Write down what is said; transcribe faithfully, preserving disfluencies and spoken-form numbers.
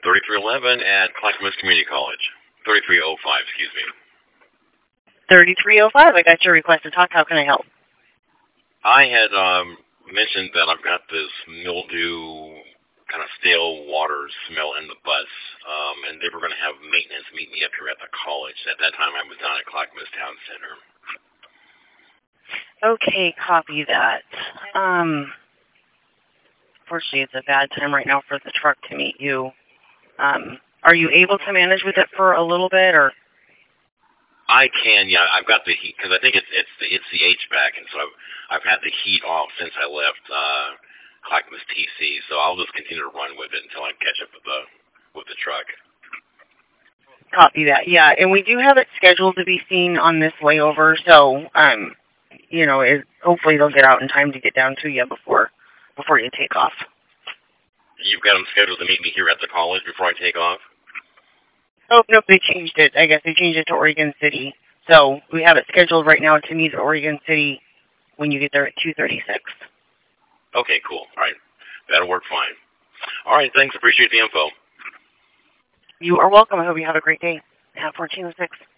thirty-three eleven at Clackamas Community College. thirty-three oh five, excuse me. thirty-three oh five, I got your request to talk. How can I help? I had um, mentioned that I've got this mildew, kind of stale water smell in the bus, um, and they were going to have maintenance meet me up here at the college. At that time, I was down at Clackamas Town Center. Okay, copy that. Um, unfortunately, it's a bad time right now for the truck to meet you. Um, are you able to manage with it for a little bit, or? I can, yeah. I've got the heat because I think it's it's the it's the H V A C, and so I've I've had the heat off since I left uh, Clackamas T C. So I'll just continue to run with it until I catch up with the with the truck. Copy that, yeah. And we do have it scheduled to be seen on this layover, so um, you know, it, hopefully they'll get out in time to get down to you before before you take off. You've got them scheduled to meet me here at the college before I take off? Oh, nope, they changed it. I guess they changed it to Oregon City. So we have it scheduled right now to meet at Oregon City when you get there at two thirty-six. Okay, cool. All right. That'll work fine. All right, thanks. Appreciate the info. You are welcome. I hope you have a great day. Have fourteen oh six.